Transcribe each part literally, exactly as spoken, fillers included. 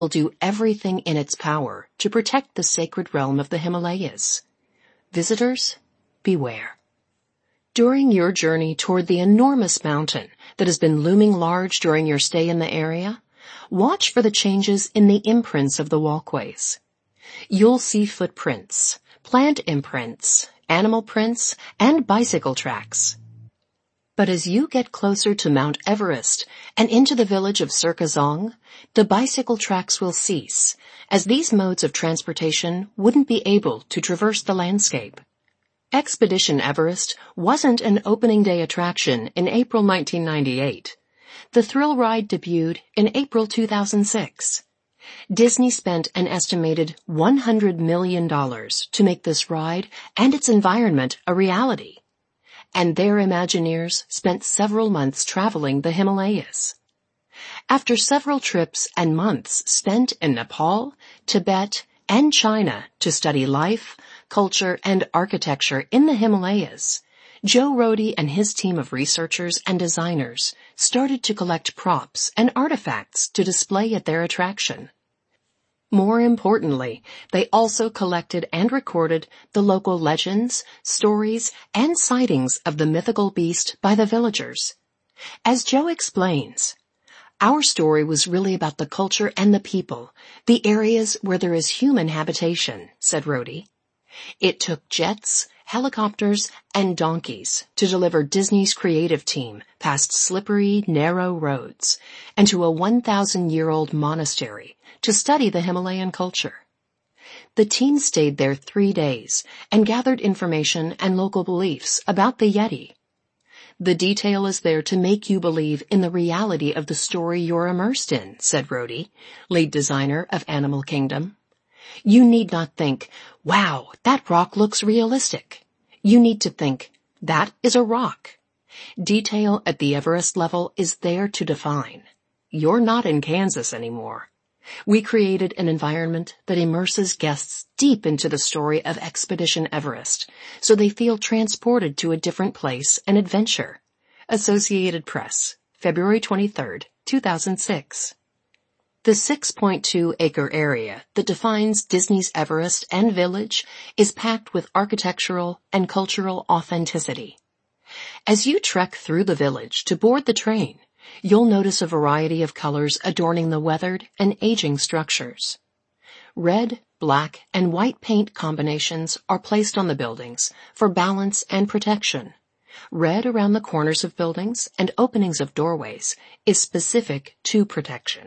will do everything in its power to protect the sacred realm of the Himalayas. Visitors, beware. During your journey toward the enormous mountain that has been looming large during your stay in the area, watch for the changes in the imprints of the walkways. You'll see footprints, plant imprints, animal prints, and bicycle tracks. But as you get closer to Mount Everest and into the village of Sirkazong, the bicycle tracks will cease, as these modes of transportation wouldn't be able to traverse the landscape. Expedition Everest wasn't an opening day attraction in April nineteen ninety-eight. The thrill ride debuted in April two thousand six. Disney spent an estimated one hundred million dollars to make this ride and its environment a reality. And their Imagineers spent several months traveling the Himalayas. After several trips and months spent in Nepal, Tibet, and China to study life, culture, and architecture in the Himalayas, Joe Rohde and his team of researchers and designers started to collect props and artifacts to display at their attraction. More importantly, they also collected and recorded the local legends, stories, and sightings of the mythical beast by the villagers. As Joe explains, our story was really about the culture and the people, the areas where there is human habitation, said Rohde. It took jets, helicopters, and donkeys to deliver Disney's creative team past slippery, narrow roads and to a one thousand year old monastery to study the Himalayan culture. The team stayed there three days and gathered information and local beliefs about the Yeti. The detail is there to make you believe in the reality of the story you're immersed in, said Rohde, lead designer of Animal Kingdom. You need not think, wow, that rock looks realistic. You need to think, that is a rock. Detail at the Everest level is there to define. You're not in Kansas anymore. We created an environment that immerses guests deep into the story of Expedition Everest, so they feel transported to a different place and adventure. Associated Press, February twenty-third, two thousand six. The six point two acre area that defines Disney's Everest and Village is packed with architectural and cultural authenticity. As you trek through the village to board the train, you'll notice a variety of colors adorning the weathered and aging structures. Red, black, and white paint combinations are placed on the buildings for balance and protection. Red around the corners of buildings and openings of doorways is specific to protection.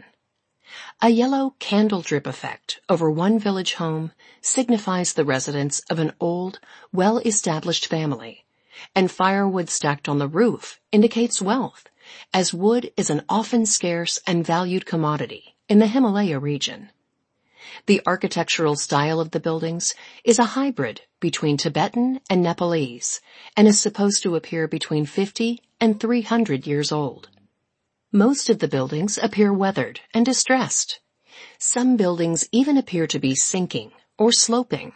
A yellow candle drip effect over one village home signifies the residence of an old, well-established family, and firewood stacked on the roof indicates wealth, as wood is an often scarce and valued commodity in the Himalaya region. The architectural style of the buildings is a hybrid between Tibetan and Nepalese and is supposed to appear between fifty and three hundred years old. Most of the buildings appear weathered and distressed. Some buildings even appear to be sinking or sloping.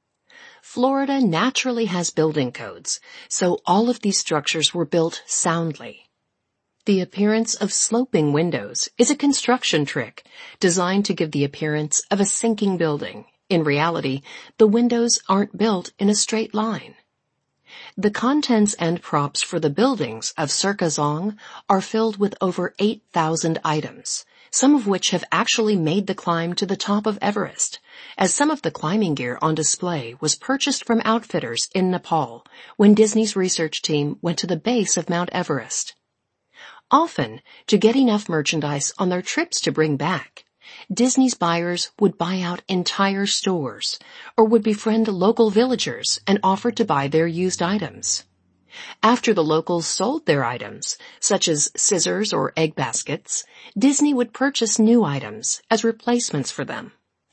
Florida naturally has building codes, so all of these structures were built soundly. The appearance of sloping windows is a construction trick designed to give the appearance of a sinking building. In reality, the windows aren't built in a straight line. The contents and props for the buildings of Sirkazong are filled with over eight thousand items, some of which have actually made the climb to the top of Everest, as some of the climbing gear on display was purchased from outfitters in Nepal when Disney's research team went to the base of Mount Everest. Often, to get enough merchandise on their trips to bring back, Disney's buyers would buy out entire stores or would befriend local villagers and offer to buy their used items. After the locals sold their items, such as scissors or egg baskets, Disney would purchase new items as replacements for them.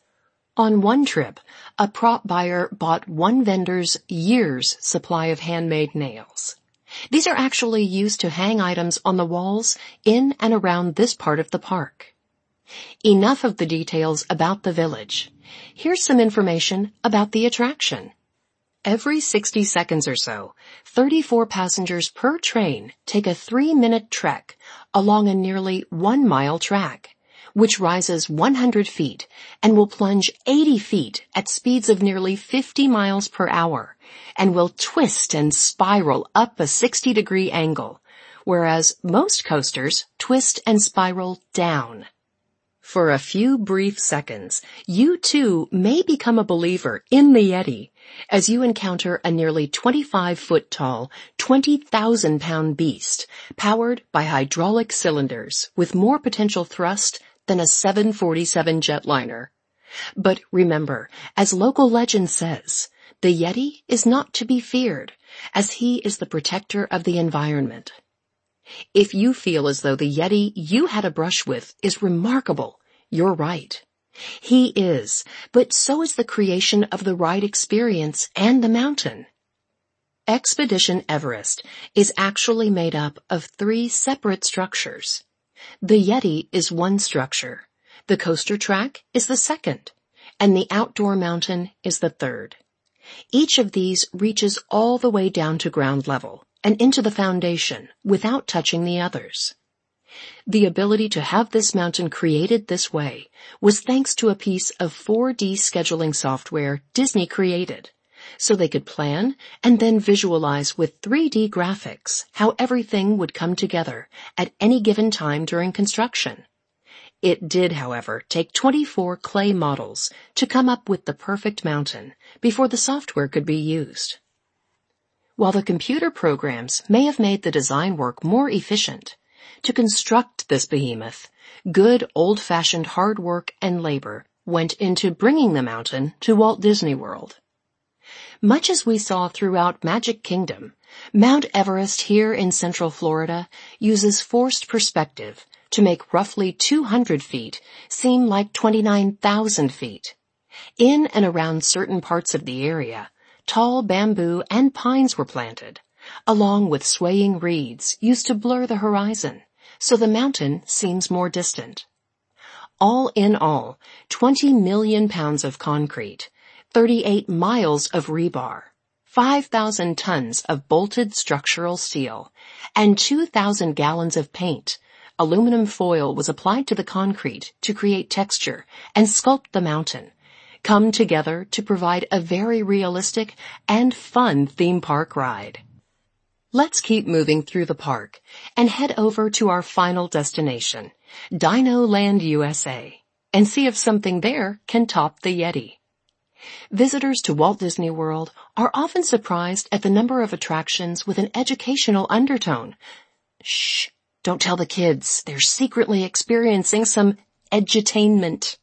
On one trip, a prop buyer bought one vendor's year's supply of handmade nails. These are actually used to hang items on the walls in and around this part of the park. Enough of the details about the village. Here's some information about the attraction. Every sixty seconds or so, thirty-four passengers per train take a three-minute trek along a nearly one-mile track, which rises one hundred feet and will plunge eighty feet at speeds of nearly fifty miles per hour and will twist and spiral up a sixty degree angle, whereas most coasters twist and spiral down. For a few brief seconds, you too may become a believer in the Yeti as you encounter a nearly twenty-five foot tall, twenty thousand pound beast powered by hydraulic cylinders with more potential thrust than a seven forty-seven jetliner. But remember, as local legend says, the Yeti is not to be feared, as he is the protector of the environment. If you feel as though the Yeti you had a brush with is remarkable, you're right. He is, but so is the creation of the ride experience and the mountain. Expedition Everest is actually made up of three separate structures. The Yeti is one structure, the coaster track is the second, and the outdoor mountain is the third. Each of these reaches all the way down to ground level and into the foundation without touching the others. The ability to have this mountain created this way was thanks to a piece of four D scheduling software Disney created, so they could plan and then visualize with three D graphics how everything would come together at any given time during construction. It did, however, take twenty-four clay models to come up with the perfect mountain before the software could be used. While the computer programs may have made the design work more efficient, to construct this behemoth, good old-fashioned hard work and labor went into bringing the mountain to Walt Disney World. Much as we saw throughout Magic Kingdom, Mount Everest here in Central Florida uses forced perspective to make roughly two hundred feet seem like twenty-nine thousand feet. In and around certain parts of the area, tall bamboo and pines were planted, along with swaying reeds used to blur the horizon, so the mountain seems more distant. All in all, twenty million pounds of concrete, thirty-eight miles of rebar, five thousand tons of bolted structural steel, and two thousand gallons of paint, aluminum foil was applied to the concrete to create texture and sculpt the mountain, come together to provide a very realistic and fun theme park ride. Let's keep moving through the park and head over to our final destination, Dino Land U S A, and see if something there can top the Yeti. Visitors to Walt Disney World are often surprised at the number of attractions with an educational undertone. Shh, don't tell the kids, they're secretly experiencing some edutainment.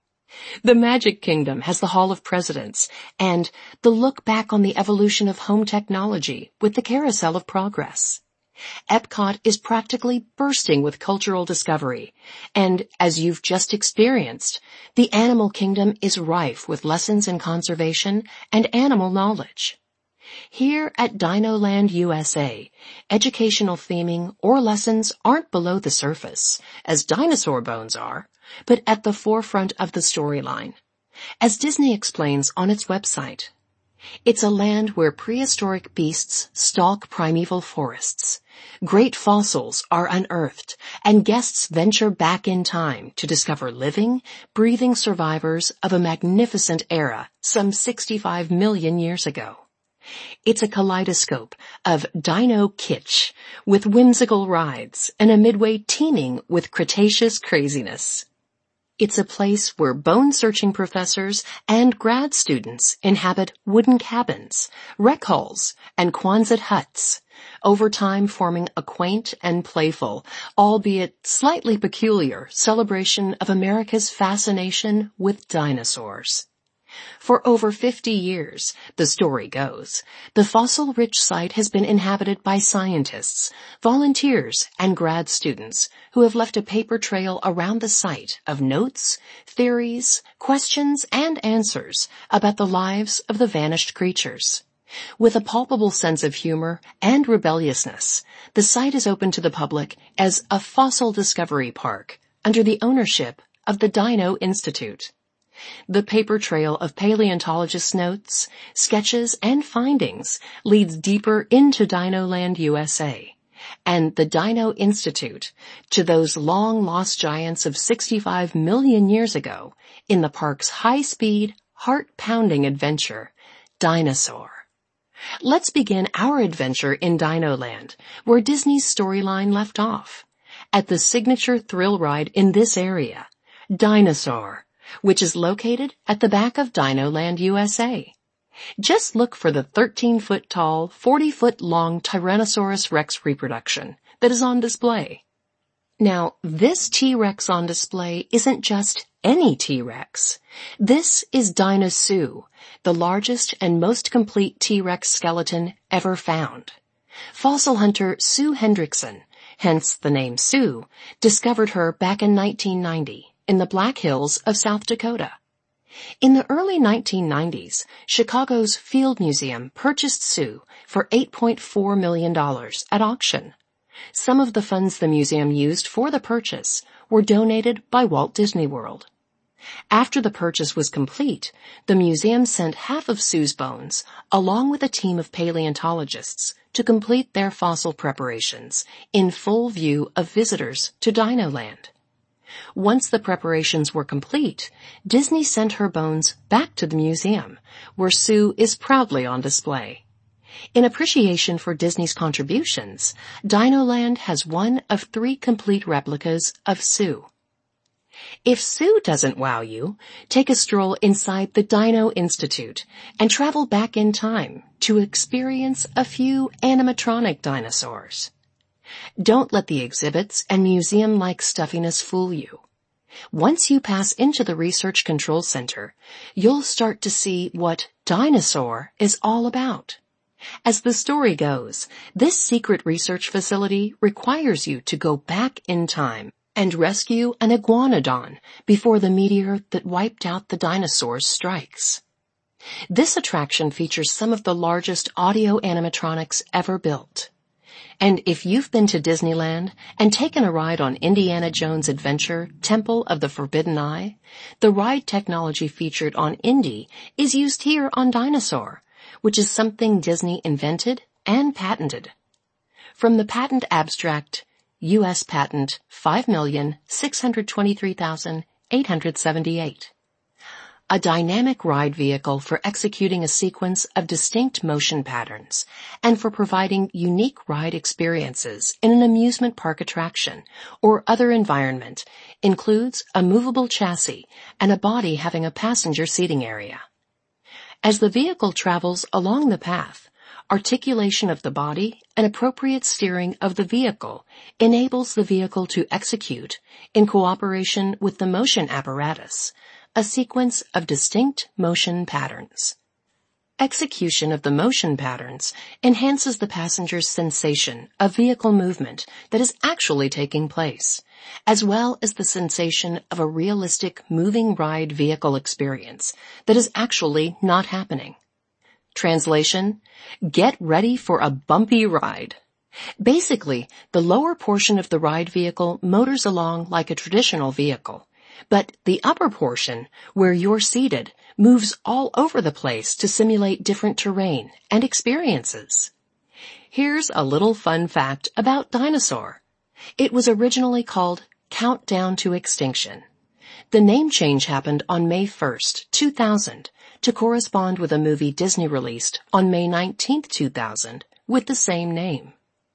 The Magic Kingdom has the Hall of Presidents and the look back on the evolution of home technology with the Carousel of Progress. Epcot is practically bursting with cultural discovery, and as you've just experienced, the Animal Kingdom is rife with lessons in conservation and animal knowledge. Here at Dino Land U S A, educational theming or lessons aren't below the surface, as dinosaur bones are, but at the forefront of the storyline. As Disney explains on its website, it's a land where prehistoric beasts stalk primeval forests. Great fossils are unearthed, and guests venture back in time to discover living, breathing survivors of a magnificent era some sixty-five million years ago. It's a kaleidoscope of dino kitsch with whimsical rides and a midway teeming with Cretaceous craziness. It's a place where bone-searching professors and grad students inhabit wooden cabins, rec halls, and Quonset huts, over time forming a quaint and playful, albeit slightly peculiar, celebration of America's fascination with dinosaurs. For over fifty years, the story goes, the fossil-rich site has been inhabited by scientists, volunteers, and grad students who have left a paper trail around the site of notes, theories, questions, and answers about the lives of the vanished creatures. With a palpable sense of humor and rebelliousness, the site is open to the public as a fossil discovery park under the ownership of the Dino Institute. The paper trail of paleontologists' notes, sketches, and findings leads deeper into Dino Land U S A, and the Dino Institute to those long-lost giants of sixty-five million years ago in the park's high-speed, heart-pounding adventure, Dinosaur. Let's begin our adventure in Dinoland, where Disney's storyline left off, at the signature thrill ride in this area, Dinosaur, which is located at the back of Dinoland, U S A. Just look for the thirteen-foot-tall, forty-foot-long Tyrannosaurus Rex reproduction that is on display. Now, this T-Rex on display isn't just any T-Rex. This is Dinosaur, the largest and most complete T-Rex skeleton ever found. Fossil hunter Sue Hendrickson, hence the name Sue, discovered her back in nineteen ninety in the Black Hills of South Dakota. In the early nineteen nineties, Chicago's Field Museum purchased Sue for eight point four million dollars at auction. Some of the funds the museum used for the purchase were donated by Walt Disney World. After the purchase was complete, the museum sent half of Sue's bones, along with a team of paleontologists, to complete their fossil preparations in full view of visitors to Dinoland. Once the preparations were complete, Disney sent her bones back to the museum, where Sue is proudly on display. In appreciation for Disney's contributions, Dinoland has one of three complete replicas of Sue. If Sue doesn't wow you, take a stroll inside the Dino Institute and travel back in time to experience a few animatronic dinosaurs. Don't let the exhibits and museum-like stuffiness fool you. Once you pass into the Research Control Center, you'll start to see what Dinosaur is all about. As the story goes, this secret research facility requires you to go back in time and rescue an iguanodon before the meteor that wiped out the dinosaurs strikes. This attraction features some of the largest audio animatronics ever built. And if you've been to Disneyland and taken a ride on Indiana Jones' Adventure, Temple of the Forbidden Eye, the ride technology featured on Indy is used here on Dinosaur, which is something Disney invented and patented. From the patent abstract, U S Patent five million six hundred twenty-three thousand eight hundred seventy-eight. A dynamic ride vehicle for executing a sequence of distinct motion patterns and for providing unique ride experiences in an amusement park attraction or other environment includes a movable chassis and a body having a passenger seating area. As the vehicle travels along the path, articulation of the body and appropriate steering of the vehicle enables the vehicle to execute, in cooperation with the motion apparatus, a sequence of distinct motion patterns. Execution of the motion patterns enhances the passenger's sensation of vehicle movement that is actually taking place, as well as the sensation of a realistic moving ride vehicle experience that is actually not happening. Translation: get ready for a bumpy ride. Basically, the lower portion of the ride vehicle motors along like a traditional vehicle, but the upper portion, where you're seated, moves all over the place to simulate different terrain and experiences. Here's a little fun fact about Dinosaur. It was originally called Countdown to Extinction. The name change happened on May first, two thousand, to correspond with a movie Disney released on May nineteenth, two thousand, with the same name.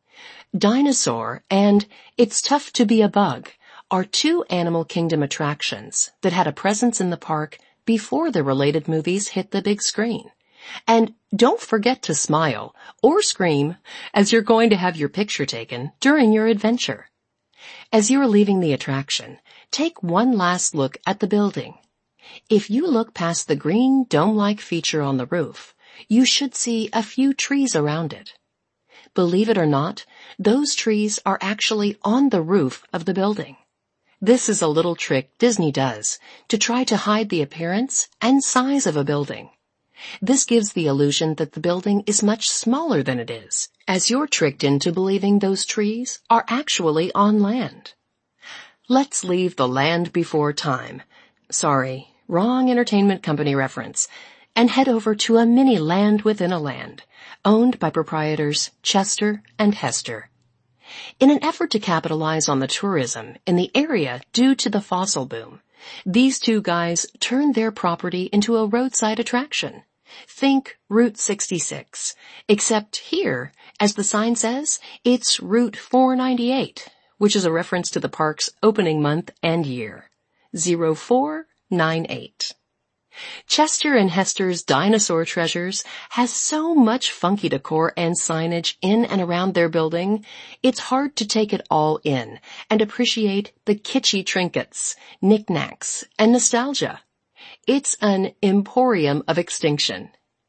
Dinosaur and It's Tough to Be a Bug are two Animal Kingdom attractions that had a presence in the park before the related movies hit the big screen. And don't forget to smile or scream as you're going to have your picture taken during your adventure. As you're leaving the attraction, take one last look at the building. If you look past the green dome-like feature on the roof, you should see a few trees around it. Believe it or not, those trees are actually on the roof of the building. This is a little trick Disney does to try to hide the appearance and size of a building. This gives the illusion that the building is much smaller than it is, as you're tricked into believing those trees are actually on land. Let's leave the land before time. Sorry, wrong entertainment company reference. And head over to a mini land within a land, owned by proprietors Chester and Hester. In an effort to capitalize on the tourism in the area due to the fossil boom, these two guys turned their property into a roadside attraction. Think Route sixty-six, except here, as the sign says, it's Route four ninety-eight, which is a reference to the park's opening month and year, zero four nine eight. Chester and Hester's Dinosaur Treasures has so much funky decor and signage in and around their building, it's hard to take it all in and appreciate the kitschy trinkets, knickknacks, and nostalgia. It's an emporium of extinction.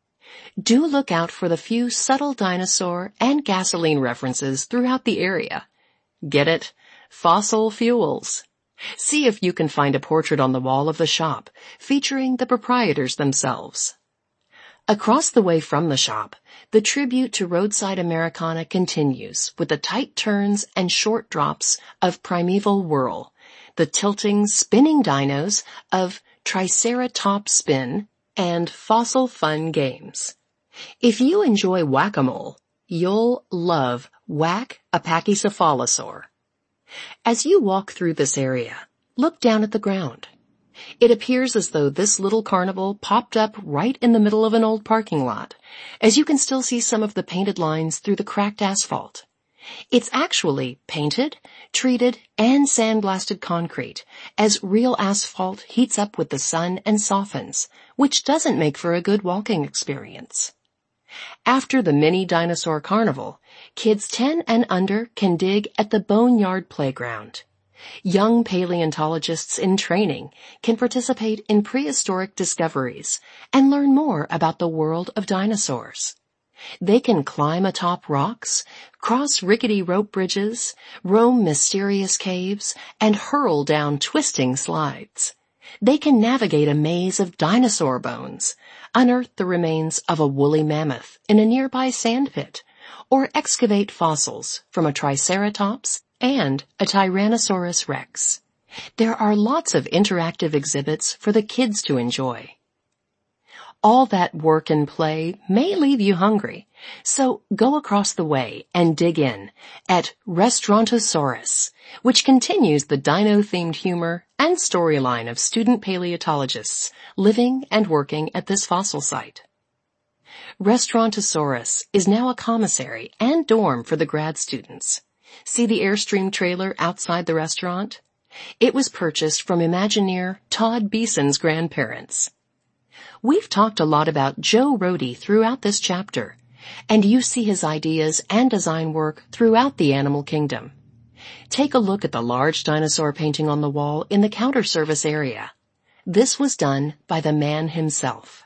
Do look out for the few subtle dinosaur and gasoline references throughout the area. Get it? Fossil fuels. See if you can find a portrait on the wall of the shop featuring the proprietors themselves. Across the way from the shop, the tribute to roadside Americana continues with the tight turns and short drops of Primeval Whirl, the tilting, spinning dinos of Triceratops Spin, and Fossil Fun Games. If you enjoy whack-a-mole, you'll love Whack-a-Pachycephalosaur. As you walk through this area, look down at the ground. It appears as though this little carnival popped up right in the middle of an old parking lot, as you can still see some of the painted lines through the cracked asphalt. It's actually painted, treated, and sandblasted concrete, as real asphalt heats up with the sun and softens, which doesn't make for a good walking experience. After the mini dinosaur carnival, kids ten and under can dig at the Boneyard Playground. Young paleontologists in training can participate in prehistoric discoveries and learn more about the world of dinosaurs. They can climb atop rocks, cross rickety rope bridges, roam mysterious caves, and hurl down twisting slides. They can navigate a maze of dinosaur bones, unearth the remains of a woolly mammoth in a nearby sandpit, or excavate fossils from a Triceratops and a Tyrannosaurus rex. There are lots of interactive exhibits for the kids to enjoy. All that work and play may leave you hungry, so go across the way and dig in at Restaurantosaurus, which continues the dino-themed humor and storyline of student paleontologists living and working at this fossil site. Restaurantosaurus is now a commissary and dorm for the grad students. See the Airstream trailer outside the restaurant? It was purchased from Imagineer Todd Beeson's grandparents. We've talked a lot about Joe Rohde throughout this chapter, and you see his ideas and design work throughout the animal kingdom. Take a look at the large dinosaur painting on the wall in the counter service area. This was done by the man himself.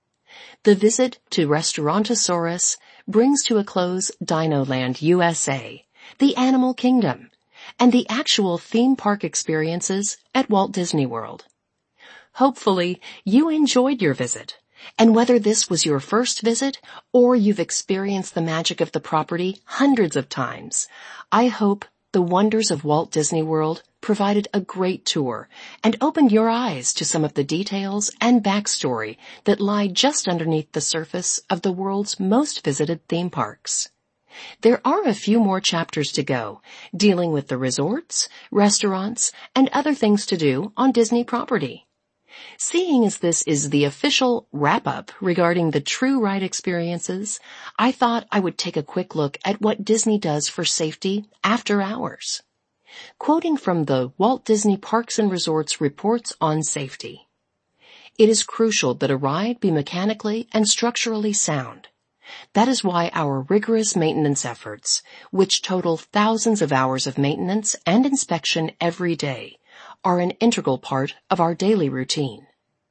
The visit to Restaurantosaurus brings to a close Dinoland U S A, the Animal Kingdom, and the actual theme park experiences at Walt Disney World. Hopefully, you enjoyed your visit, and whether this was your first visit or you've experienced the magic of the property hundreds of times, I hope the wonders of Walt Disney World provided a great tour and opened your eyes to some of the details and backstory that lie just underneath the surface of the world's most visited theme parks. There are a few more chapters to go, dealing with the resorts, restaurants, and other things to do on Disney property. Seeing as this is the official wrap-up regarding the true ride experiences, I thought I would take a quick look at what Disney does for safety after hours. Quoting from the Walt Disney Parks and Resorts Reports on Safety, "It is crucial that a ride be mechanically and structurally sound. That is why our rigorous maintenance efforts, which total thousands of hours of maintenance and inspection every day, are an integral part of our daily routine.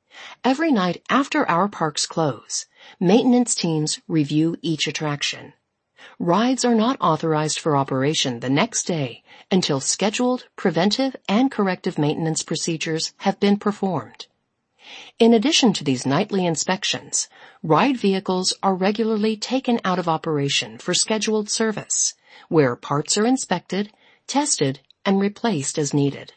Every night after our parks close, maintenance teams review each attraction. Rides are not authorized for operation the next day until scheduled preventive and corrective maintenance procedures have been performed. In addition to these nightly inspections, ride vehicles are regularly taken out of operation for scheduled service, where parts are inspected, tested, and replaced as needed.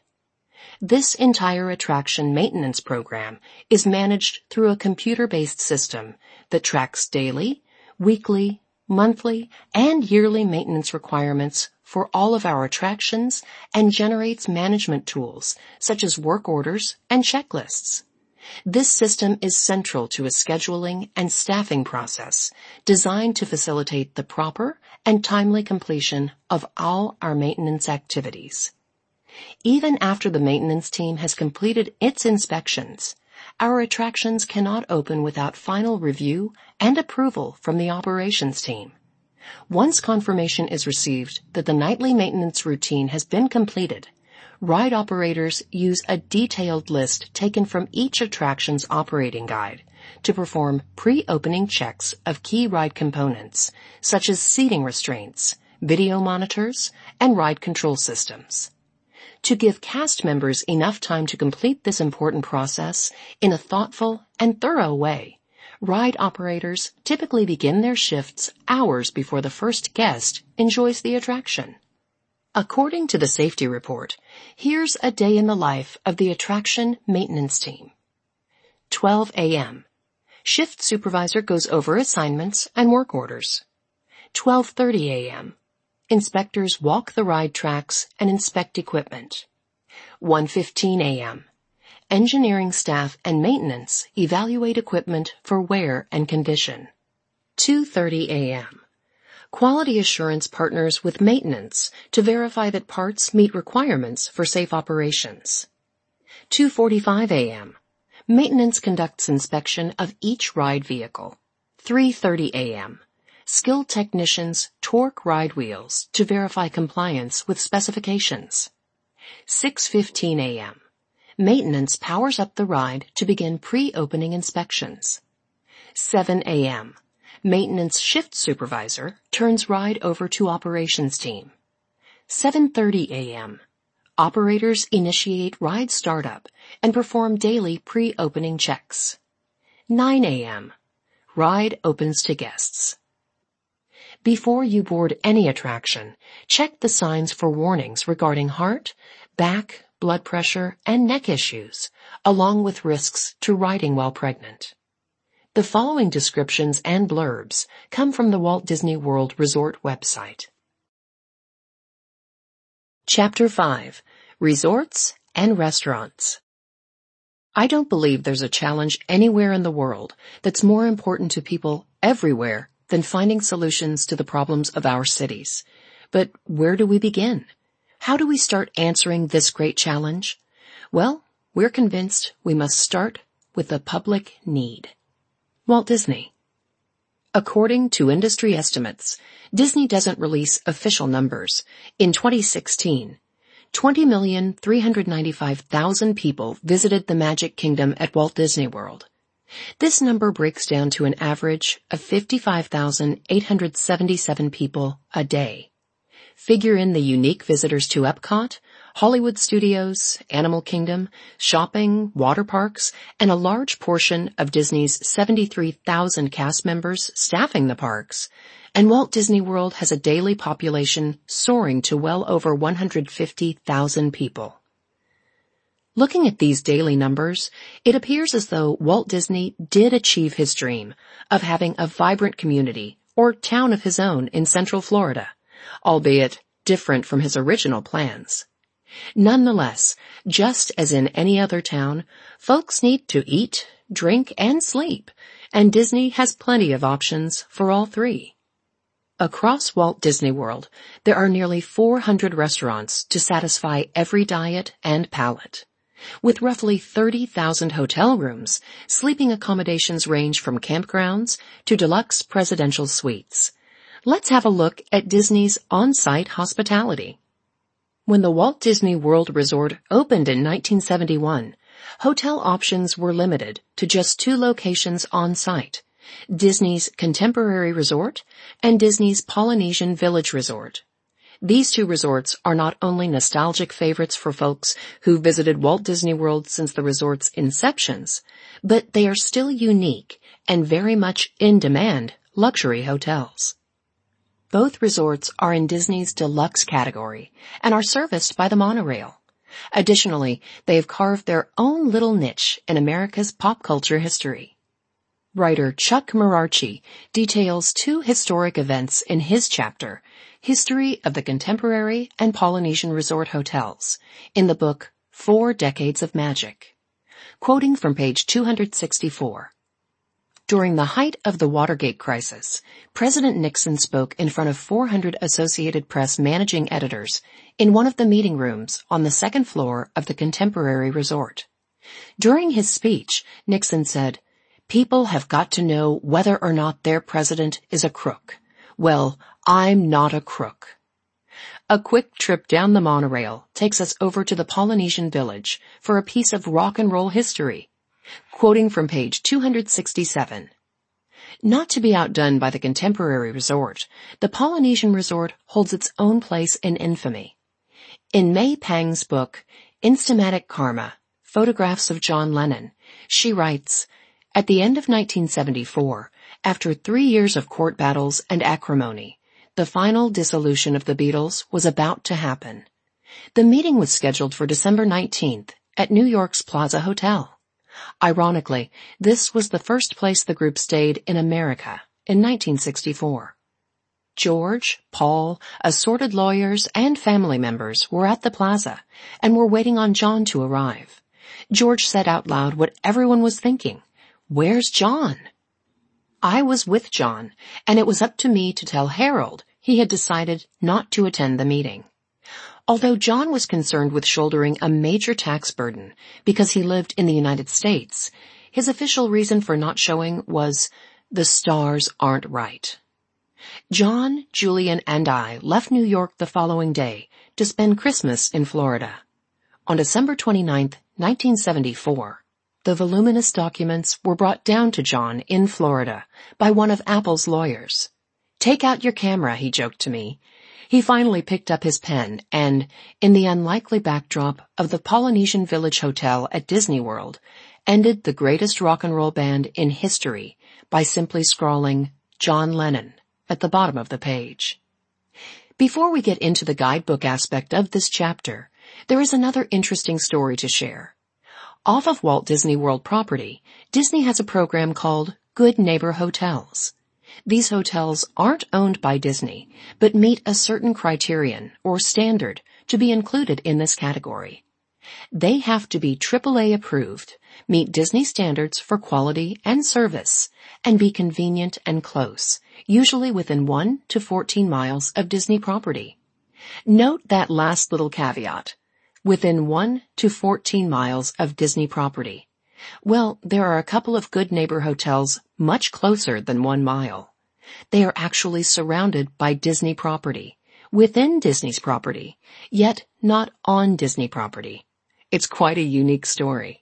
This entire attraction maintenance program is managed through a computer-based system that tracks daily, weekly, monthly, and yearly maintenance requirements for all of our attractions and generates management tools such as work orders and checklists. This system is central to a scheduling and staffing process designed to facilitate the proper and timely completion of all our maintenance activities. Even after the maintenance team has completed its inspections, our attractions cannot open without final review and approval from the operations team. Once confirmation is received that the nightly maintenance routine has been completed, ride operators use a detailed list taken from each attraction's operating guide to perform pre-opening checks of key ride components, such as seating restraints, video monitors, and ride control systems. To give cast members enough time to complete this important process in a thoughtful and thorough way, ride operators typically begin their shifts hours before the first guest enjoys the attraction. According to the safety report, here's a day in the life of the attraction maintenance team. twelve a.m. Shift supervisor goes over assignments and work orders. twelve thirty a.m. Inspectors walk the ride tracks and inspect equipment. one fifteen a.m. Engineering staff and maintenance evaluate equipment for wear and condition. two thirty a.m. Quality assurance partners with maintenance to verify that parts meet requirements for safe operations. two forty-five a.m. Maintenance conducts inspection of each ride vehicle. three thirty a.m. Skilled technicians torque ride wheels to verify compliance with specifications. six fifteen a.m. Maintenance powers up the ride to begin pre-opening inspections. seven a.m. Maintenance shift supervisor turns ride over to operations team. seven thirty a.m. Operators initiate ride startup and perform daily pre-opening checks. nine a.m. Ride opens to guests. Before you board any attraction, check the signs for warnings regarding heart, back, blood pressure, and neck issues, along with risks to riding while pregnant. The following descriptions and blurbs come from the Walt Disney World Resort website. Chapter five. Resorts and Restaurants. I don't believe there's a challenge anywhere in the world that's more important to people everywhere than finding solutions to the problems of our cities. But where do we begin? How do we start answering this great challenge? Well, we're convinced we must start with the public need. Walt Disney. According to industry estimates, Disney doesn't release official numbers. In twenty sixteen, twenty million three hundred ninety-five thousand people visited the Magic Kingdom at Walt Disney World. This number breaks down to an average of fifty-five thousand eight hundred seventy-seven people a day. Figure in the unique visitors to Epcot, Hollywood Studios, Animal Kingdom, shopping, water parks, and a large portion of Disney's seventy-three thousand cast members staffing the parks, and Walt Disney World has a daily population soaring to well over one hundred fifty thousand people. Looking at these daily numbers, it appears as though Walt Disney did achieve his dream of having a vibrant community or town of his own in Central Florida, albeit different from his original plans. Nonetheless, just as in any other town, folks need to eat, drink, and sleep, and Disney has plenty of options for all three. Across Walt Disney World, there are nearly four hundred restaurants to satisfy every diet and palate. With roughly thirty thousand hotel rooms, sleeping accommodations range from campgrounds to deluxe presidential suites. Let's have a look at Disney's on-site hospitality. When the Walt Disney World Resort opened in nineteen seventy-one, hotel options were limited to just two locations on-site, Disney's Contemporary Resort and Disney's Polynesian Village Resort. These two resorts are not only nostalgic favorites for folks who visited Walt Disney World since the resort's inceptions, but they are still unique and very much in-demand luxury hotels. Both resorts are in Disney's deluxe category and are serviced by the monorail. Additionally, they have carved their own little niche in America's pop culture history. Writer Chuck Murarchi details two historic events in his chapter, History of the Contemporary and Polynesian Resort Hotels, in the book Four Decades of Magic. Quoting from page two hundred sixty-four. During the height of the Watergate crisis, President Nixon spoke in front of four hundred Associated Press managing editors in one of the meeting rooms on the second floor of the Contemporary Resort. During his speech, Nixon said, "People have got to know whether or not their president is a crook. Well, I'm not a crook." A quick trip down the monorail takes us over to the Polynesian village for a piece of rock and roll history. Quoting from page two hundred sixty-seven. Not to be outdone by the Contemporary Resort, the Polynesian Resort holds its own place in infamy. In May Pang's book, Instamatic Karma, Photographs of John Lennon, she writes, "At the end of nineteen seventy-four, after three years of court battles and acrimony, the final dissolution of the Beatles was about to happen. The meeting was scheduled for December nineteenth at New York's Plaza Hotel. Ironically, this was the first place the group stayed in America in nineteen sixty-four. George, Paul, assorted lawyers, and family members were at the plaza and were waiting on John to arrive. George said out loud what everyone was thinking. Where's John? I was with John, and it was up to me to tell Harold he had decided not to attend the meeting. Although John was concerned with shouldering a major tax burden because he lived in the United States, his official reason for not showing was, the stars aren't right. John, Julian, and I left New York the following day to spend Christmas in Florida. On December twenty-ninth, nineteen seventy-four, the voluminous documents were brought down to John in Florida by one of Apple's lawyers. "Take out your camera," he joked to me. He finally picked up his pen and, in the unlikely backdrop of the Polynesian Village Hotel at Disney World, ended the greatest rock and roll band in history by simply scrawling John Lennon at the bottom of the page. Before we get into the guidebook aspect of this chapter, there is another interesting story to share. Off of Walt Disney World property, Disney has a program called Good Neighbor Hotels. These hotels aren't owned by Disney, but meet a certain criterion or standard to be included in this category. They have to be triple A approved, meet Disney standards for quality and service, and be convenient and close, usually within one to fourteen miles of Disney property. Note that last little caveat, within one to fourteen miles of Disney property. Well, there are a couple of Good Neighbor hotels much closer than one mile. They are actually surrounded by Disney property, within Disney's property, yet not on Disney property. It's quite a unique story.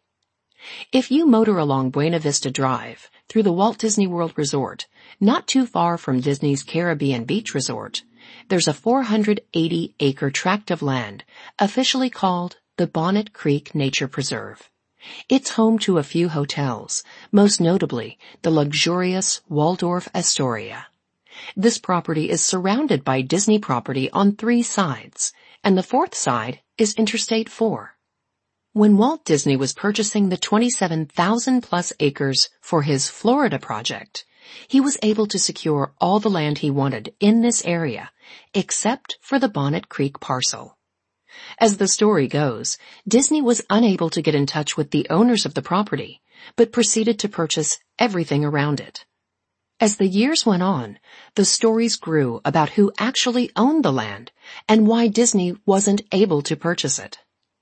If you motor along Buena Vista Drive through the Walt Disney World Resort, not too far from Disney's Caribbean Beach Resort, there's a four hundred eighty acre tract of land officially called the Bonnet Creek Nature Preserve. It's home to a few hotels, most notably the luxurious Waldorf Astoria. This property is surrounded by Disney property on three sides, and the fourth side is Interstate four. When Walt Disney was purchasing the twenty-seven thousand plus acres for his Florida project, he was able to secure all the land he wanted in this area, except for the Bonnet Creek parcel. As the story goes, Disney was unable to get in touch with the owners of the property, but proceeded to purchase everything around it. As the years went on, the stories grew about who actually owned the land and why Disney wasn't able to purchase it.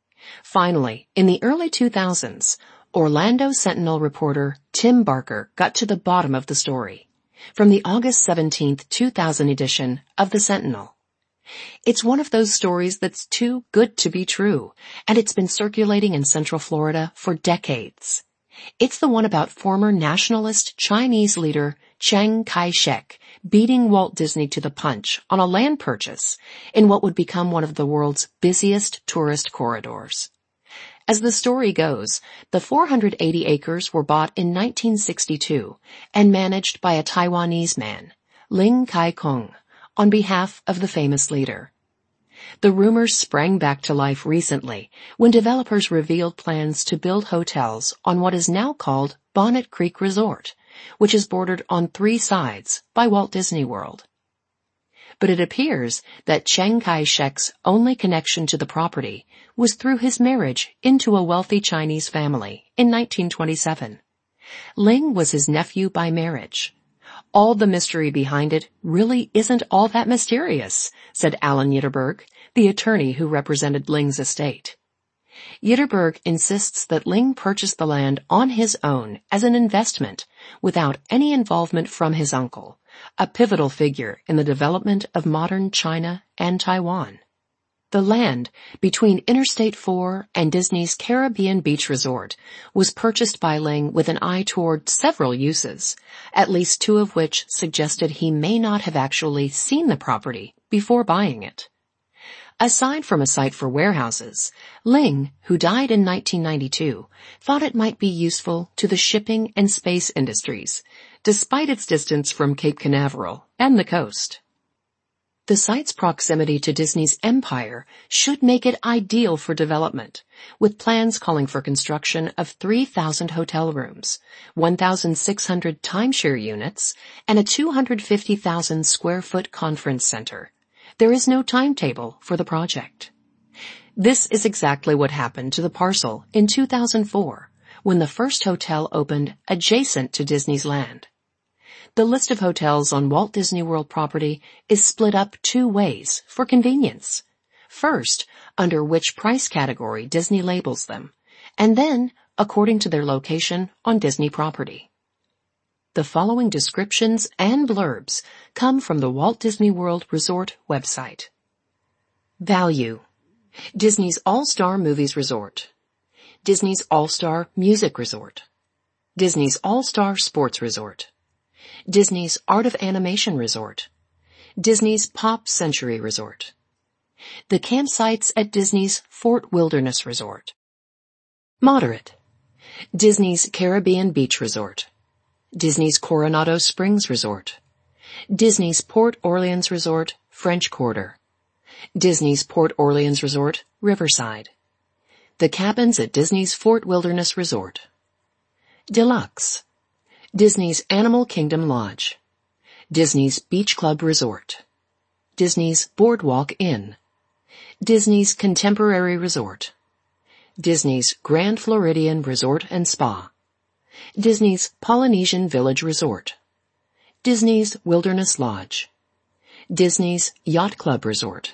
Finally, in the early two thousands, Orlando Sentinel reporter Tim Barker got to the bottom of the story, from the August seventeenth, two thousand edition of the Sentinel. It's one of those stories that's too good to be true, and it's been circulating in Central Florida for decades. It's the one about former nationalist Chinese leader Chiang Kai-shek beating Walt Disney to the punch on a land purchase in what would become one of the world's busiest tourist corridors. As the story goes, the four hundred eighty acres were bought in nineteen sixty-two and managed by a Taiwanese man, Ling Kai-kung, on behalf of the famous leader. The rumors sprang back to life recently when developers revealed plans to build hotels on what is now called Bonnet Creek Resort, which is bordered on three sides by Walt Disney World. But it appears that Chiang Kai-shek's only connection to the property was through his marriage into a wealthy Chinese family in nineteen twenty-seven. Ling was his nephew by marriage. All the mystery behind it really isn't all that mysterious, said Alan Ytterberg, the attorney who represented Ling's estate. Ytterberg insists that Ling purchased the land on his own as an investment without any involvement from his uncle, a pivotal figure in the development of modern China and Taiwan. The land between Interstate four and Disney's Caribbean Beach Resort was purchased by Ling with an eye toward several uses, at least two of which suggested he may not have actually seen the property before buying it. Aside from a site for warehouses, Ling, who died in nineteen ninety-two, thought it might be useful to the shipping and space industries, despite its distance from Cape Canaveral and the coast. The site's proximity to Disney's empire should make it ideal for development, with plans calling for construction of three thousand hotel rooms, one thousand six hundred timeshare units, and a two hundred fifty thousand square foot conference center. There is no timetable for the project. This is exactly what happened to the parcel in two thousand four, when the first hotel opened adjacent to Disney's land. The list of hotels on Walt Disney World property is split up two ways for convenience. First, under which price category Disney labels them, and then according to their location on Disney property. The following descriptions and blurbs come from the Walt Disney World Resort website. Value: Disney's All-Star Movies Resort, Disney's All-Star Music Resort, Disney's All-Star Sports Resort, Disney's Art of Animation Resort, Disney's Pop Century Resort, the campsites at Disney's Fort Wilderness Resort. Moderate: Disney's Caribbean Beach Resort, Disney's Coronado Springs Resort, Disney's Port Orleans Resort, French Quarter, Disney's Port Orleans Resort, Riverside, the cabins at Disney's Fort Wilderness Resort. Deluxe: Disney's Animal Kingdom Lodge, Disney's Beach Club Resort, Disney's Boardwalk Inn, Disney's Contemporary Resort, Disney's Grand Floridian Resort and Spa, Disney's Polynesian Village Resort, Disney's Wilderness Lodge, Disney's Yacht Club Resort,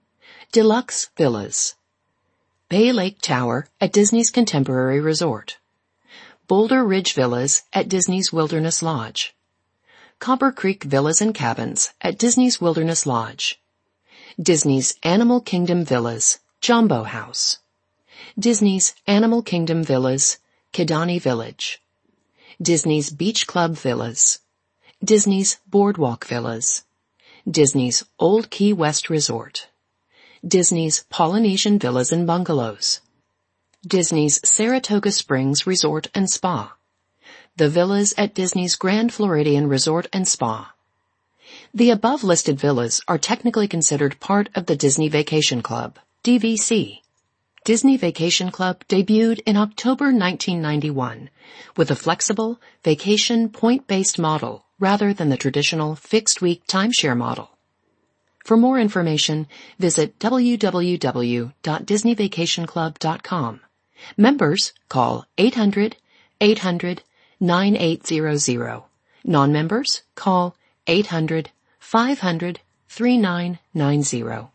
Deluxe Villas, Bay Lake Tower at Disney's Contemporary Resort, Boulder Ridge Villas at Disney's Wilderness Lodge, Copper Creek Villas and Cabins at Disney's Wilderness Lodge, Disney's Animal Kingdom Villas, Jumbo House, Disney's Animal Kingdom Villas, Kidani Village, Disney's Beach Club Villas, Disney's Boardwalk Villas, Disney's Old Key West Resort, Disney's Polynesian Villas and Bungalows, Disney's Saratoga Springs Resort and Spa, the villas at Disney's Grand Floridian Resort and Spa. The above-listed villas are technically considered part of the Disney Vacation Club, D V C. Disney Vacation Club debuted in October nineteen ninety-one with a flexible, vacation point-based model rather than the traditional fixed-week timeshare model. For more information, visit w w w dot disney vacation club dot com. Members call eight hundred, eight hundred, nine eight zero zero. Non-members call eight hundred, five hundred, three nine nine zero.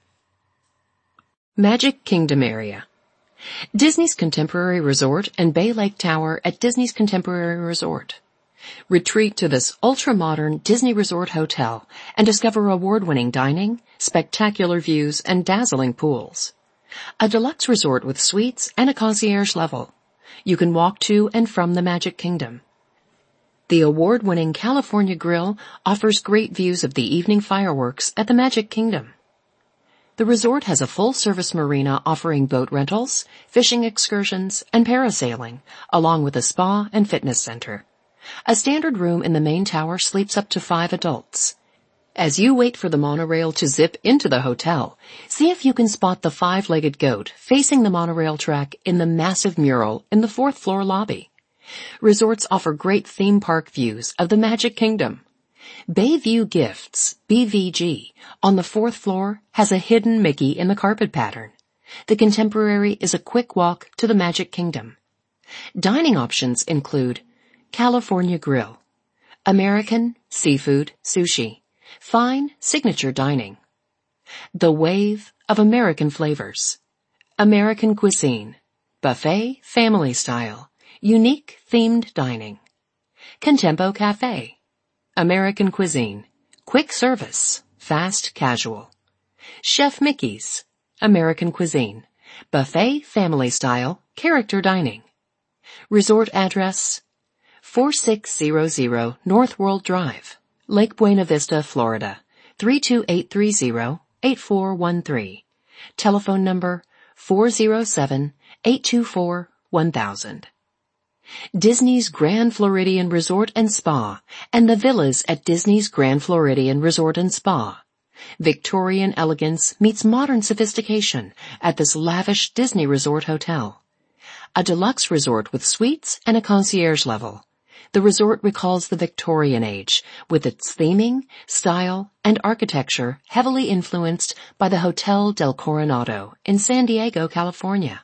Magic Kingdom Area: Disney's Contemporary Resort and Bay Lake Tower at Disney's Contemporary Resort. Retreat to this ultra-modern Disney Resort hotel and discover award-winning dining, spectacular views, and dazzling pools. A deluxe resort with suites and a concierge level. You can walk to and from the Magic Kingdom. The award-winning California Grill offers great views of the evening fireworks at the Magic Kingdom. The resort has a full-service marina offering boat rentals, fishing excursions, and parasailing, along with a spa and fitness center. A standard room in the main tower sleeps up to five adults. As you wait for the monorail to zip into the hotel, see if you can spot the five-legged goat facing the monorail track in the massive mural in the fourth floor lobby. Resorts offer great theme park views of the Magic Kingdom. Bayview Gifts, B V G, on the fourth floor has a hidden Mickey in the carpet pattern. The Contemporary is a quick walk to the Magic Kingdom. Dining options include California Grill, American, seafood, sushi, fine, signature dining. The Wave of American Flavors, American Cuisine, buffet, family style, unique themed dining. Contempo Cafe, American Cuisine, quick service, fast casual. Chef Mickey's, American Cuisine, buffet, family style, character dining. Resort address, forty-six hundred North World Drive, Lake Buena Vista, Florida, three two eight three zero, eight four one three. Telephone number four oh seven, eight two four, one thousand. Disney's Grand Floridian Resort and Spa and the villas at Disney's Grand Floridian Resort and Spa. Victorian elegance meets modern sophistication at this lavish Disney Resort Hotel. A deluxe resort with suites and a concierge level. The resort recalls the Victorian age with its theming, style, and architecture heavily influenced by the Hotel del Coronado in San Diego, California.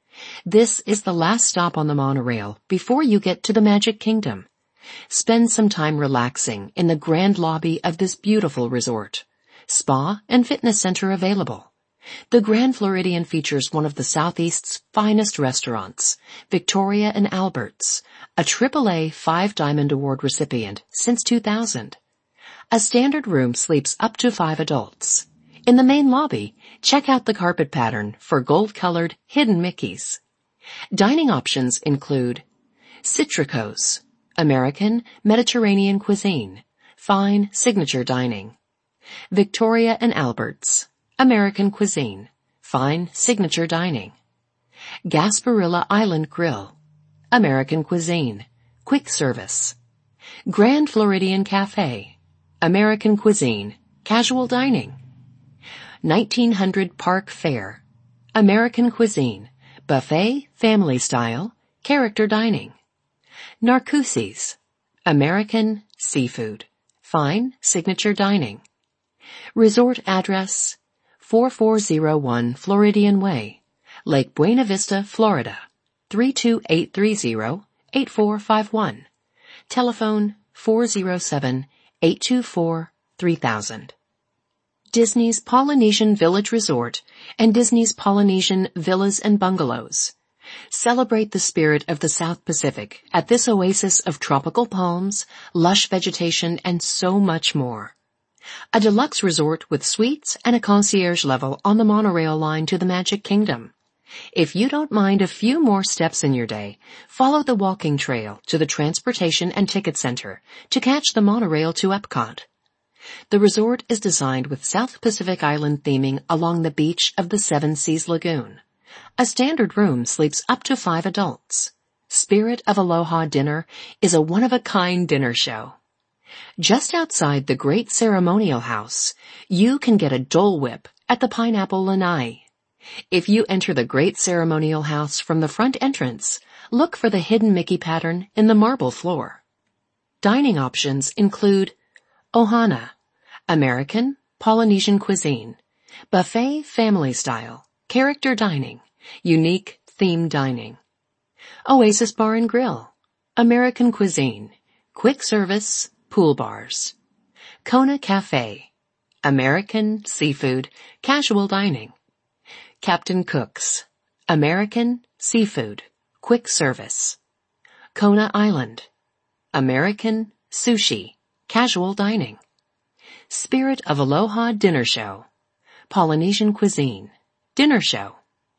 This is the last stop on the monorail before you get to the Magic Kingdom. Spend some time relaxing in the grand lobby of this beautiful resort. Spa and fitness center available. The Grand Floridian features one of the Southeast's finest restaurants, Victoria and Albert's, a triple A five Diamond Award recipient since two thousand. A standard room sleeps up to five adults. In the main lobby, check out the carpet pattern for gold-colored hidden Mickeys. Dining options include Citricos, American, Mediterranean cuisine, fine, signature dining. Victoria and Albert's, American cuisine, fine, signature dining. Gasparilla Island Grill, American cuisine, quick service. Grand Floridian Cafe, American cuisine, casual dining. nineteen hundred Park Fair, American cuisine, buffet, family style, character dining. Narcoossee's, American, seafood, fine, signature dining. Resort address, forty-four oh one Floridian Way, Lake Buena Vista, Florida, three two eight three zero, eight four five one. Telephone four oh seven, eight two four, three thousand. Disney's Polynesian Village Resort and Disney's Polynesian Villas and Bungalows. Celebrate the spirit of the South Pacific at this oasis of tropical palms, lush vegetation, and so much more. A deluxe resort with suites and a concierge level on the monorail line to the Magic Kingdom. If you don't mind a few more steps in your day, follow the walking trail to the Transportation and Ticket Center to catch the monorail to Epcot. The resort is designed with South Pacific Island theming along the beach of the Seven Seas Lagoon. A standard room sleeps up to five adults. Spirit of Aloha Dinner is a one-of-a-kind dinner show. Just outside the Great Ceremonial House, you can get a Dole Whip at the Pineapple Lanai. If you enter the Great Ceremonial House from the front entrance, look for the hidden Mickey pattern in the marble floor. Dining options include Ohana, American, Polynesian cuisine, buffet, family style, character dining, unique theme dining. Oasis Bar and Grill, American cuisine, quick service, pool bars. Kona Cafe, American, seafood, casual dining. Captain Cook's, American, seafood, quick service. Kona Island, American, sushi, casual dining. Spirit of Aloha Dinner Show, Polynesian cuisine, dinner show.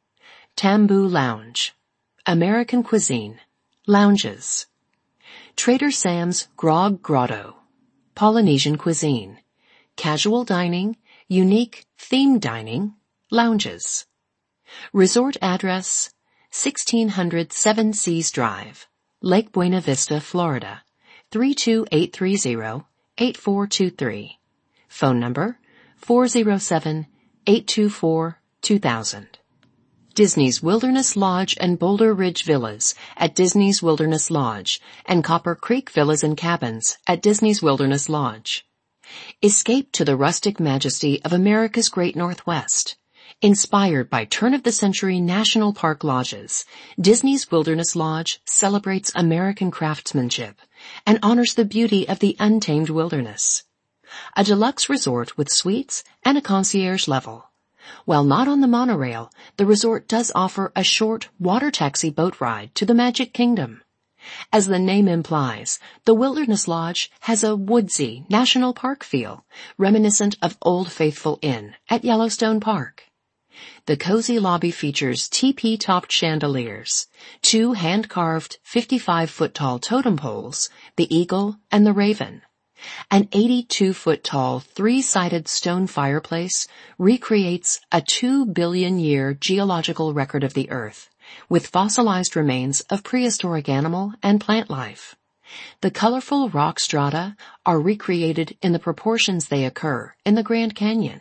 Tambu Lounge, American cuisine, lounges. Trader Sam's Grog Grotto, Polynesian cuisine, casual dining, unique theme dining, lounges. Resort address, sixteen hundred Seven Seas Drive, Lake Buena Vista, Florida, three two eight three zero, eight four two three. Phone number, four oh seven, eight two four, two thousand. Disney's Wilderness Lodge and Boulder Ridge Villas at Disney's Wilderness Lodge, and Copper Creek Villas and Cabins at Disney's Wilderness Lodge. Escape to the rustic majesty of America's Great Northwest. Inspired by turn-of-the-century national park lodges, Disney's Wilderness Lodge celebrates American craftsmanship and honors the beauty of the untamed wilderness. A deluxe resort with suites and a concierge level. While not on the monorail, the resort does offer a short water taxi boat ride to the Magic Kingdom. As the name implies, the Wilderness Lodge has a woodsy national park feel, reminiscent of Old Faithful Inn at Yellowstone Park. The cozy lobby features teepee-topped chandeliers, two hand-carved fifty-five-foot-tall totem poles, the eagle and the raven. An eighty-two-foot-tall three-sided stone fireplace recreates a two billion year geological record of the Earth, with fossilized remains of prehistoric animal and plant life. The colorful rock strata are recreated in the proportions they occur in the Grand Canyon.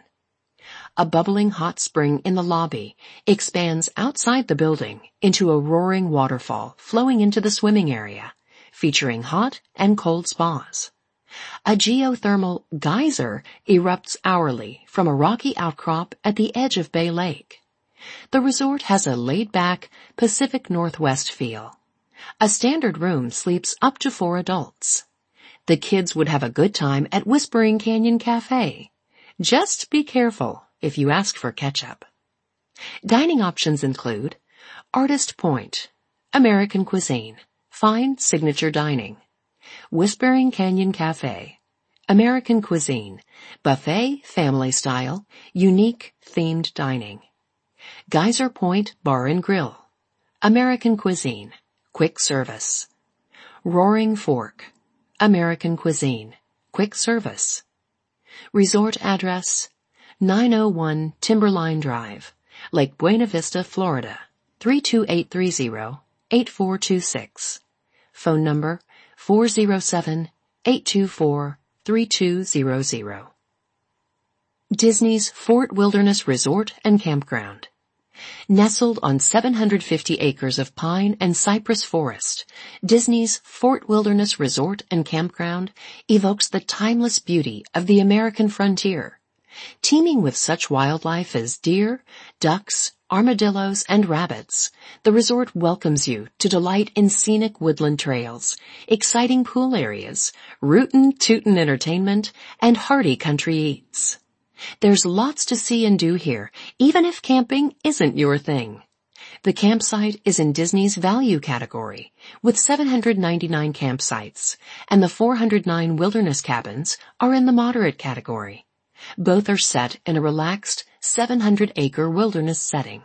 A bubbling hot spring in the lobby expands outside the building into a roaring waterfall flowing into the swimming area, featuring hot and cold spas. A geothermal geyser erupts hourly from a rocky outcrop at the edge of Bay Lake. The resort has a laid-back Pacific Northwest feel. A standard room sleeps up to four adults. The kids would have a good time at Whispering Canyon Cafe. Just be careful if you ask for ketchup. Dining options include Artist Point, American cuisine, fine signature dining. Whispering Canyon Cafe, American cuisine, buffet family style, unique themed dining. Geyser Point Bar and Grill, American cuisine, quick service. Roaring Fork, American cuisine, quick service. Resort address, nine oh one Timberline Drive, Lake Buena Vista, Florida, three two eight three zero, eight four two six. Phone number, four oh seven, eight two four, three two zero zero. Disney's Fort Wilderness Resort and Campground. Nestled on seven hundred fifty acres of pine and cypress forest, Disney's Fort Wilderness Resort and Campground evokes the timeless beauty of the American frontier. Teeming with such wildlife as deer, ducks, armadillos, and rabbits, the resort welcomes you to delight in scenic woodland trails, exciting pool areas, rootin' tootin' entertainment, and hearty country eats. There's lots to see and do here, even if camping isn't your thing. The campsite is in Disney's value category, with seven hundred ninety-nine campsites, and the four hundred nine wilderness cabins are in the moderate category. Both are set in a relaxed seven hundred acre wilderness setting.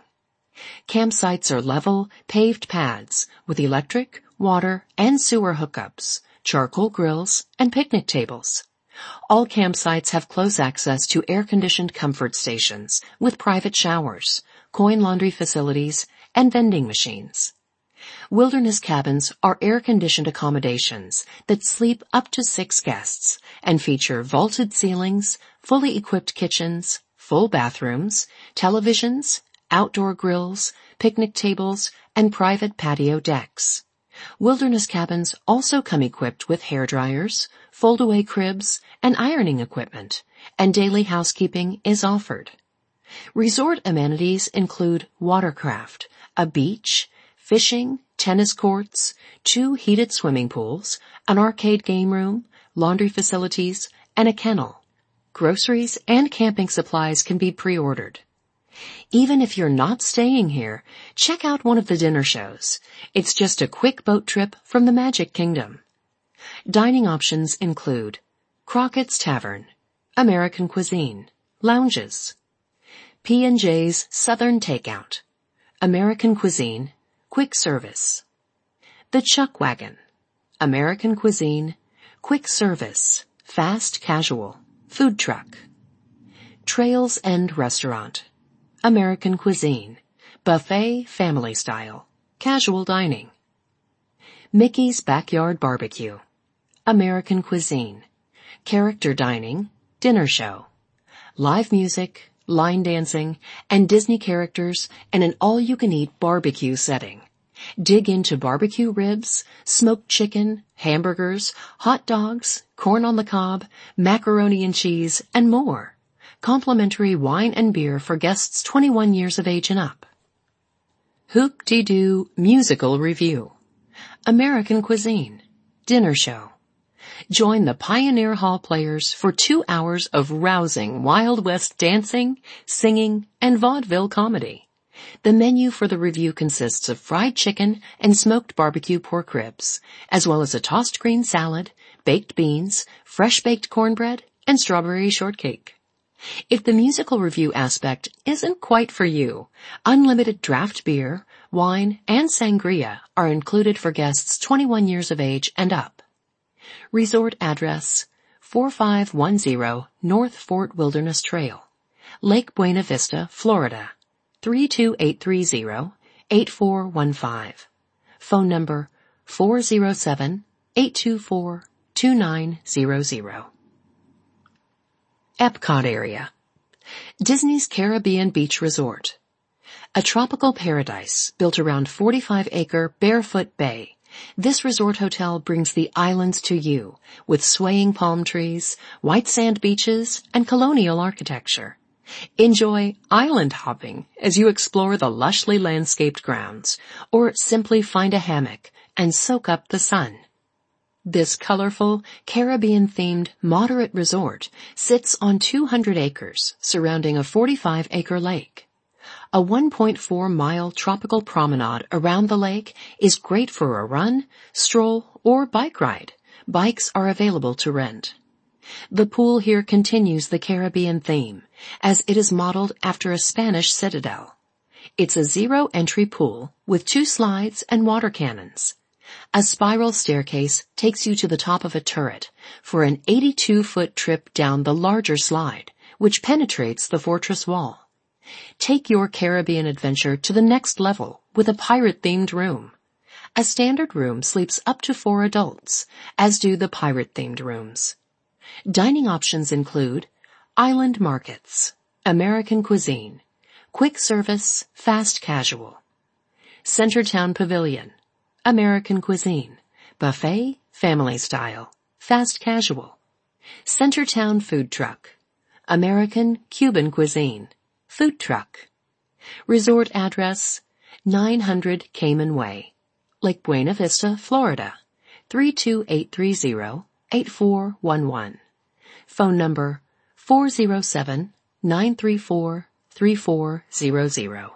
Campsites are level, paved pads with electric, water, and sewer hookups, charcoal grills, and picnic tables. All campsites have close access to air-conditioned comfort stations with private showers, coin laundry facilities, and vending machines. Wilderness cabins are air-conditioned accommodations that sleep up to six guests and feature vaulted ceilings, fully equipped kitchens, full bathrooms, televisions, outdoor grills, picnic tables, and private patio decks. Wilderness cabins also come equipped with hairdryers, fold-away cribs, and ironing equipment, and daily housekeeping is offered. Resort amenities include watercraft, a beach, fishing, tennis courts, two heated swimming pools, an arcade game room, laundry facilities, and a kennel. Groceries and camping supplies can be pre-ordered. Even if you're not staying here, check out one of the dinner shows. It's just a quick boat trip from the Magic Kingdom. Dining options include Crockett's Tavern, American cuisine, lounges. P and J's Southern Takeout, American cuisine, quick service. The Chuck Wagon, American cuisine, quick service, fast casual, food truck. Trails End Restaurant, American cuisine, buffet family style, casual dining. Mickey's Backyard Barbecue, American cuisine, character dining, dinner show. Live music, line dancing, and Disney characters in an all-you-can-eat barbecue setting. Dig into barbecue ribs, smoked chicken, hamburgers, hot dogs, corn on the cob, macaroni and cheese, and more. Complimentary wine and beer for guests twenty-one years of age and up. Hoop-dee-doo Musical Review. American Cuisine. Dinner Show. Join the Pioneer Hall players for two hours of rousing Wild West dancing, singing, and vaudeville comedy. The menu for the review consists of fried chicken and smoked barbecue pork ribs, as well as a tossed green salad, baked beans, fresh-baked cornbread, and strawberry shortcake. If the musical review aspect isn't quite for you, unlimited draft beer, wine, and sangria are included for guests twenty-one years of age and up. Resort address, forty-five ten North Fort Wilderness Trail, Lake Buena Vista, Florida, three two eight three zero, eight four one five. Phone number four zero seven, eight two four, two nine zero zero. Epcot area. Disney's Caribbean Beach Resort. A tropical paradise built around forty-five acre Barefoot Bay. This resort hotel brings the islands to you with swaying palm trees, white sand beaches, and colonial architecture. Enjoy island hopping as you explore the lushly landscaped grounds, or simply find a hammock and soak up the sun. This colorful, Caribbean-themed moderate resort sits on two hundred acres surrounding a forty-five acre lake. A one point four mile tropical promenade around the lake is great for a run, stroll, or bike ride. Bikes are available to rent. The pool here continues the Caribbean theme, as it is modeled after a Spanish citadel. It's a zero-entry pool with two slides and water cannons. A spiral staircase takes you to the top of a turret for an eighty-two foot trip down the larger slide, which penetrates the fortress wall. Take your Caribbean adventure to the next level with a pirate-themed room. A standard room sleeps up to four adults, as do the pirate-themed rooms. Dining options include island markets, American cuisine, quick service, fast casual, Centertown Pavilion, American cuisine, buffet, family style, fast casual, Centertown food truck, American Cuban cuisine, food truck. Resort address, nine hundred Cayman Way, Lake Buena Vista, Florida, three two eight three zero, eight four one one. Phone number four zero seven, nine three four, three four zero zero.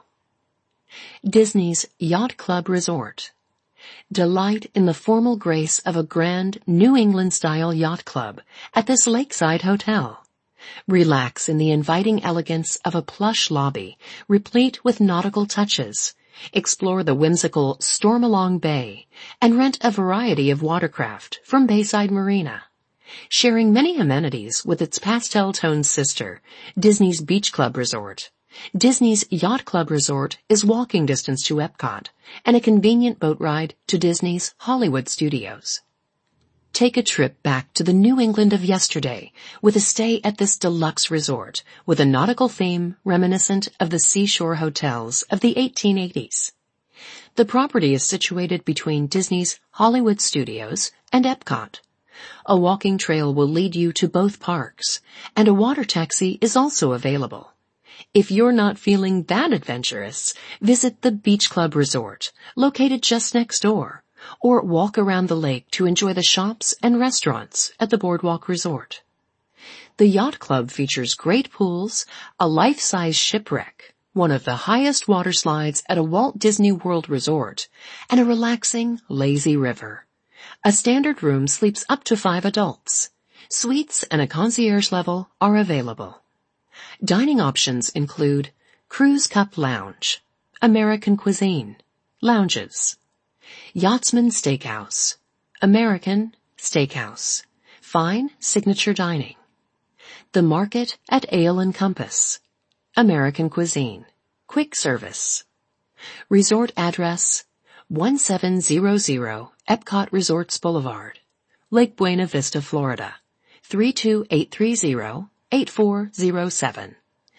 Disney's Yacht Club Resort. Delight in the formal grace of a grand New England-style yacht club at this lakeside hotel. Relax in the inviting elegance of a plush lobby, replete with nautical touches. Explore the whimsical Stormalong Bay and rent a variety of watercraft from Bayside Marina. Sharing many amenities with its pastel-toned sister, Disney's Beach Club Resort. Disney's Yacht Club Resort is walking distance to Epcot and a convenient boat ride to Disney's Hollywood Studios. Take a trip back to the New England of yesterday with a stay at this deluxe resort with a nautical theme reminiscent of the seashore hotels of the eighteen eighties. The property is situated between Disney's Hollywood Studios and Epcot. A walking trail will lead you to both parks, and a water taxi is also available. If you're not feeling that adventurous, visit the Beach Club Resort, located just next door, or walk around the lake to enjoy the shops and restaurants at the Boardwalk Resort. The Yacht Club features great pools, a life-size shipwreck, one of the highest water slides at a Walt Disney World resort, and a relaxing, lazy river. A standard room sleeps up to five adults. Suites and a concierge level are available. Dining options include Cruise Cup Lounge, American cuisine, lounges, Yachtsman Steakhouse, American Steakhouse, fine signature dining, The Market at Ale and Compass, American cuisine, quick service. Resort address, one seven zero zero Epcot Resorts Boulevard, Lake Buena Vista, Florida, three two eight three zero, eight four zero seven.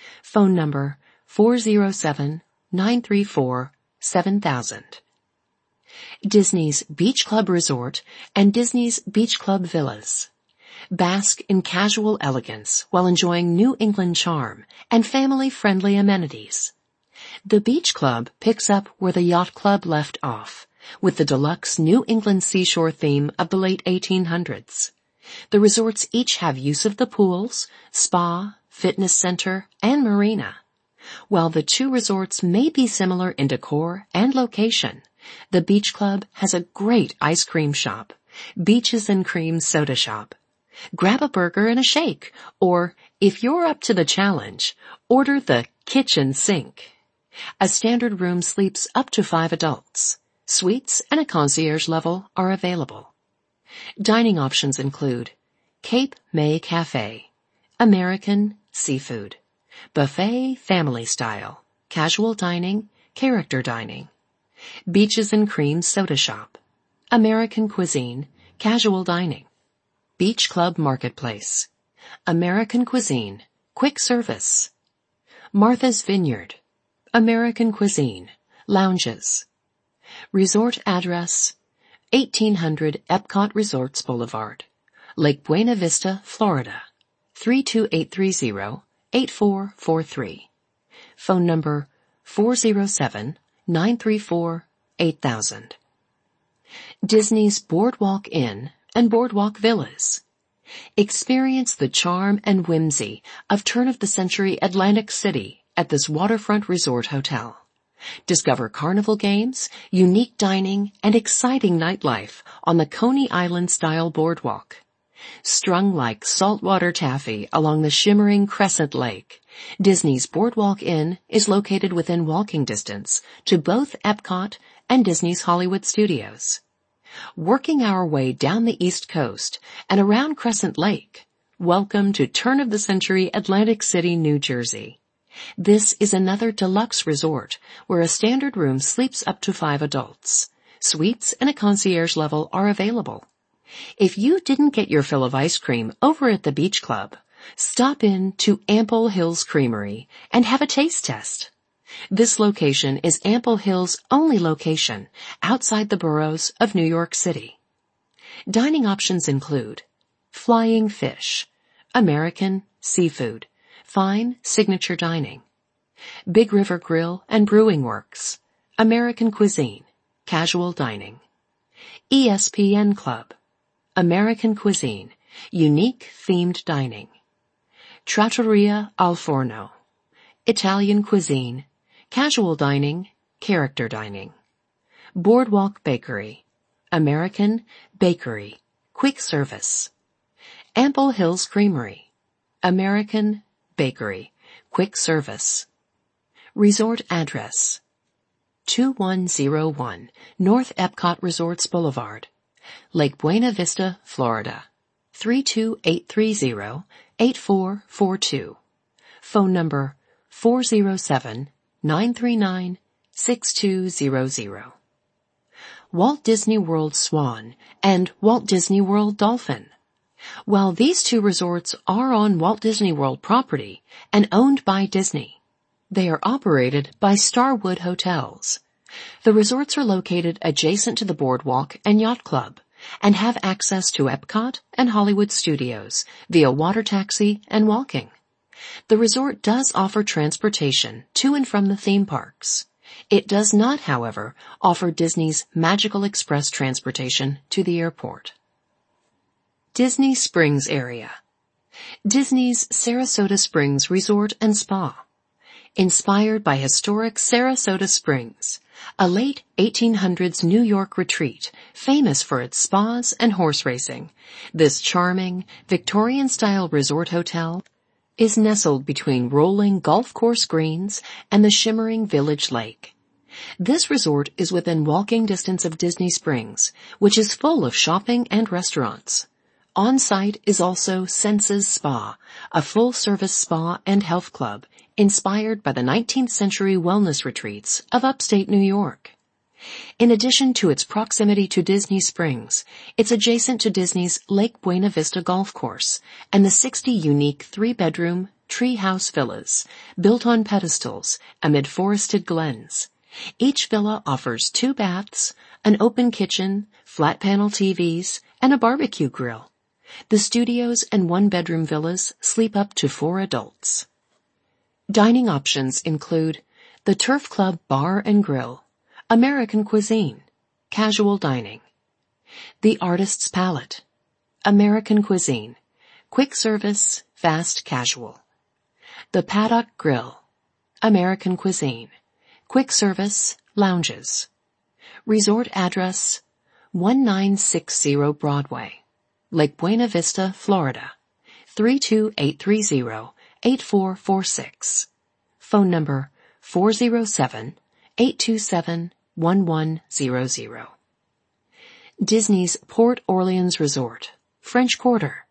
Phone number four oh seven, nine three four, seven thousand. Disney's Beach Club Resort and Disney's Beach Club Villas. Bask in casual elegance while enjoying New England charm and family-friendly amenities. The Beach Club picks up where the Yacht Club left off, with the deluxe New England seashore theme of the late eighteen hundreds. The resorts each have use of the pools, spa, fitness center, and marina. While the two resorts may be similar in decor and location, the Beach Club has a great ice cream shop, Beaches and Cream soda shop. Grab a burger and a shake, or, if you're up to the challenge, order the kitchen sink. A standard room sleeps up to five adults. Suites and a concierge level are available. Dining options include Cape May Cafe, American seafood, buffet family style, casual dining, character dining, Beaches and Cream soda shop, American cuisine, casual dining, Beach Club Marketplace, American cuisine, quick service, Martha's Vineyard, American cuisine, lounges. Resort address, eighteen hundred Epcot Resorts Boulevard, Lake Buena Vista, Florida, three two eight three zero, eight four four three. Phone number four oh seven, nine three four, eight thousand. Disney's Boardwalk Inn and Boardwalk Villas. Experience the charm and whimsy of turn-of-the-century Atlantic City at this waterfront resort hotel. Discover carnival games, unique dining, and exciting nightlife on the Coney Island-style boardwalk. Strung like saltwater taffy along the shimmering Crescent Lake, Disney's Boardwalk Inn is located within walking distance to both Epcot and Disney's Hollywood Studios. Working our way down the East Coast and around Crescent Lake, welcome to turn-of-the-century Atlantic City, New Jersey. This is another deluxe resort where a standard room sleeps up to five adults. Suites and a concierge level are available. If you didn't get your fill of ice cream over at the Beach Club, stop in to Ample Hills Creamery and have a taste test. This location is Ample Hills' only location outside the boroughs of New York City. Dining options include Flying Fish, American seafood, fine signature dining, Big River Grill and Brewing Works, American cuisine, casual dining, E S P N Club, American cuisine, unique themed dining, Trattoria al Forno, Italian cuisine, casual dining, character dining, Boardwalk Bakery, American bakery, quick service, Ample Hills Creamery, American bakery, quick service. Resort address, two one oh one North Epcot Resorts Boulevard, Lake Buena Vista, Florida, three two eight three zero, eight four four two. Phone number four oh seven, nine three nine, six two zero zero. Walt Disney World Swan and Walt Disney World Dolphin. While these two resorts are on Walt Disney World property and owned by Disney, they are operated by Starwood Hotels. The resorts are located adjacent to the Boardwalk and Yacht Club and have access to Epcot and Hollywood Studios via water taxi and walking. The resort does offer transportation to and from the theme parks. It does not, however, offer Disney's Magical Express transportation to the airport. Disney Springs area. Disney's Sarasota Springs Resort and Spa. Inspired by historic Sarasota Springs, a late eighteen hundreds New York retreat famous for its spas and horse racing, this charming, Victorian-style resort hotel is nestled between rolling golf course greens and the shimmering village lake. This resort is within walking distance of Disney Springs, which is full of shopping and restaurants. On site is also Senses Spa, a full-service spa and health club inspired by the nineteenth century wellness retreats of upstate New York. In addition to its proximity to Disney Springs, it's adjacent to Disney's Lake Buena Vista Golf Course and the sixty unique three-bedroom, tree house villas, built on pedestals amid forested glens. Each villa offers two baths, an open kitchen, flat panel T Vs, and a barbecue grill. The studios and one-bedroom villas sleep up to four adults. Dining options include the Turf Club Bar and Grill, American Cuisine, Casual Dining. The Artist's Palette, American Cuisine, Quick Service, Fast Casual. The Paddock Grill, American Cuisine, Quick Service, Lounges. Resort address, nineteen sixty Broadway, Lake Buena Vista, Florida, three two eight three zero, eight four four six. Phone number four zero seven, eight two seven, one one zero zero. Disney's Port Orleans Resort, French Quarter.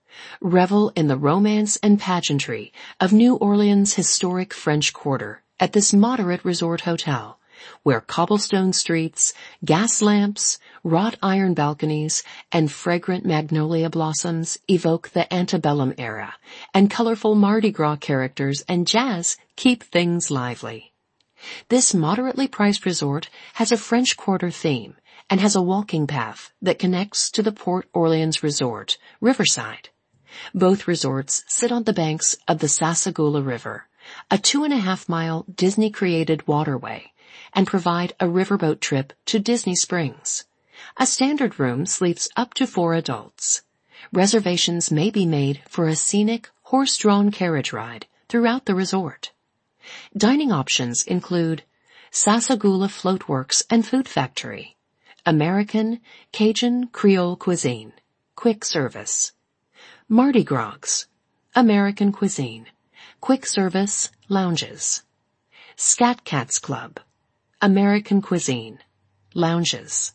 Revel in the romance and pageantry of New Orleans' historic French Quarter at this moderate resort hotel, where cobblestone streets, gas lamps, wrought iron balconies, and fragrant magnolia blossoms evoke the antebellum era, and colorful Mardi Gras characters and jazz keep things lively. This moderately priced resort has a French Quarter theme and has a walking path that connects to the Port Orleans Resort, Riverside. Both resorts sit on the banks of the Sassagoula River, a two and a half mile Disney-created waterway, and provide a riverboat trip to Disney Springs. A standard room sleeps up to four adults. Reservations may be made for a scenic, horse-drawn carriage ride throughout the resort. Dining options include Sassagoula Floatworks and Food Factory, American, Cajun, Creole Cuisine, Quick Service. Mardi Gras, American Cuisine, Quick Service, Lounges. Scat Cats Club, American Cuisine, Lounges.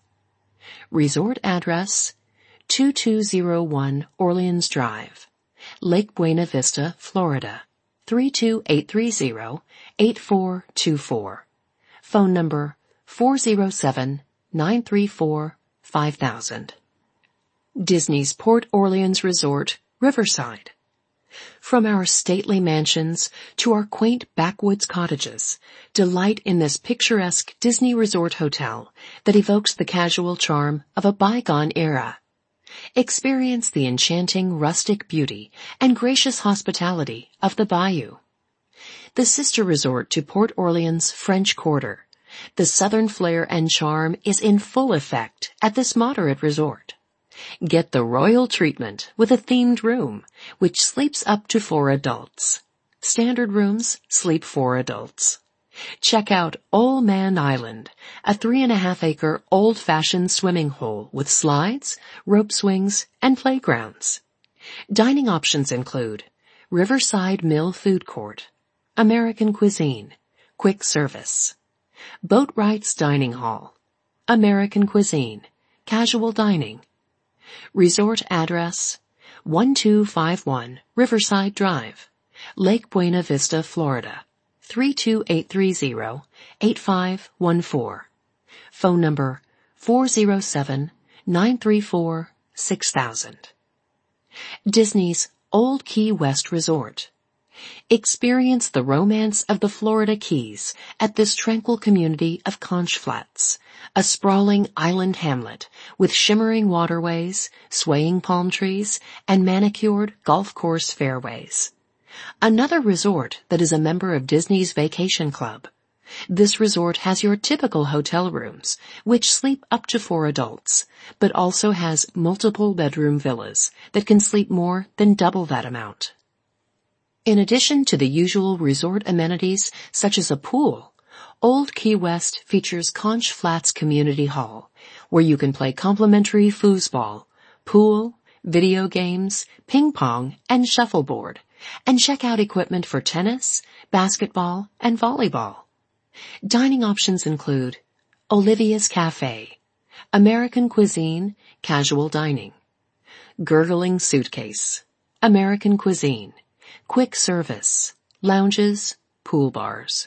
Resort address, two two zero one Orleans Drive, Lake Buena Vista, Florida, three two eight three zero, eight four two four. Phone number four zero seven, nine three four, five thousand. Disney's Port Orleans Resort, Riverside. From our stately mansions to our quaint backwoods cottages, delight in this picturesque Disney resort hotel that evokes the casual charm of a bygone era. Experience the enchanting rustic beauty and gracious hospitality of the Bayou. The sister resort to Port Orleans' French Quarter, the southern flair and charm is in full effect at this moderate resort. Get the royal treatment with a themed room, which sleeps up to four adults. Standard rooms sleep four adults. Check out Old Man Island, a three and a half acre old-fashioned swimming hole with slides, rope swings, and playgrounds. Dining options include Riverside Mill Food Court, American Cuisine, Quick Service. Boatwright's Dining Hall, American Cuisine, Casual Dining. Resort address, one two five one Riverside Drive, Lake Buena Vista, Florida, three two eight three zero, eight five one four. Phone number four zero seven, nine three four, six thousand. Disney's Old Key West Resort. Experience the romance of the Florida Keys at this tranquil community of Conch Flats, a sprawling island hamlet with shimmering waterways, swaying palm trees, and manicured golf course fairways. Another resort that is a member of Disney's Vacation Club. This resort has your typical hotel rooms, which sleep up to four adults, but also has multiple bedroom villas that can sleep more than double that amount. In addition to the usual resort amenities such as a pool, Old Key West features Conch Flats Community Hall, where you can play complimentary foosball, pool, video games, ping pong, and shuffleboard, and check out equipment for tennis, basketball, and volleyball. Dining options include Olivia's Cafe, American Cuisine, Casual Dining, Gurgling Suitcase, American Cuisine, Quick Service, Lounges, Pool Bars.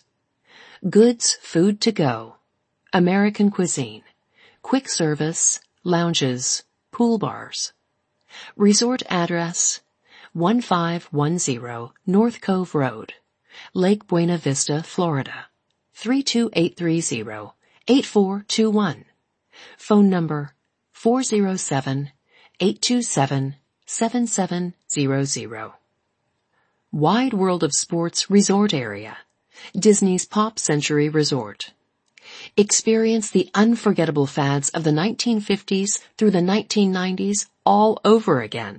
Goods Food to Go, American Cuisine, Quick Service, Lounges, Pool Bars. Resort address, one five one zero North Cove Road, Lake Buena Vista, Florida, three two eight three zero, eight four two one. Phone number four zero seven, eight two seven, seven seven zero zero. Wide World of Sports Resort Area, Disney's Pop Century Resort. Experience the unforgettable fads of the nineteen fifties through the nineteen nineties all over again.